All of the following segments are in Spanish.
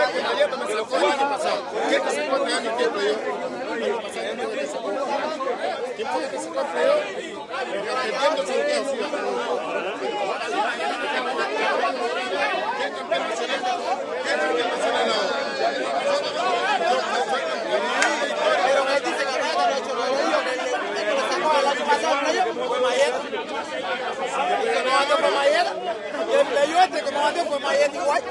que los cubanos pasaron. ¿Qué hace 4 años que peleó? ¿Quién fue que se peleó? Entiendo su intención. ¿Qué campeón nacional? ¿Qué campeón nacional ahora? Pero me dice que no ha hecho que lo sacó el año pasado fue Mayeta. Que no ando por Mayeta. Y el playo este que no ando por Mayeta igual.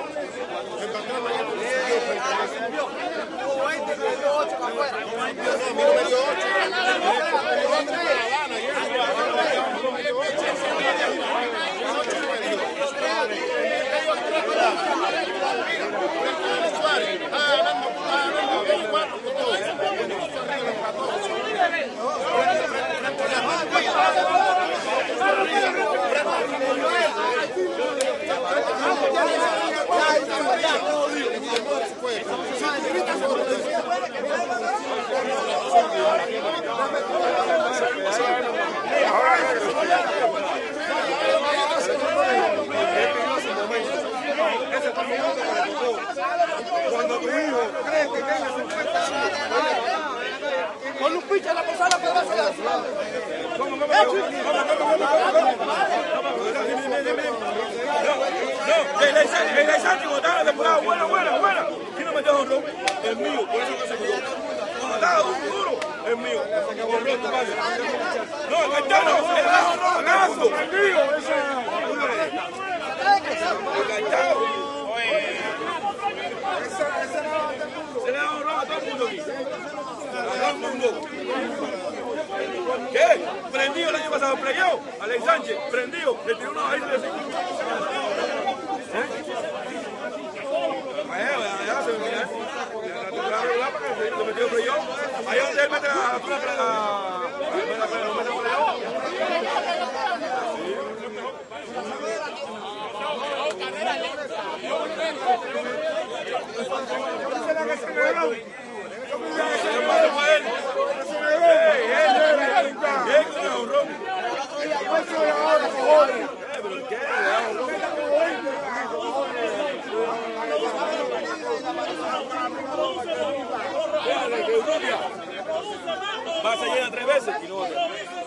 Tuvo 20, me dio 8 para afuera. Me dio Cuando tu hijo cree que tenga 50 años, con un pinche a la posada que va a hacer. el Sánchez cuando estaba en la temporada buena. ¿Quién no metió honrón? El mío, por eso no se jugó. Cuando estaba duro, el mío. No, el Gaetano, el honrón, acaso. El mío, ese. El Gaetano. Se le da honrón a todo el mundo aquí. A todo el mundo. ¿Qué? Prendido el año pasado, playó. Alex Sánchez, prendido. Le tiró una bajita de 5. Ya se me la temporada regular para que se metió playó. Ahí donde él mete la altura va a ser llena 3 veces y no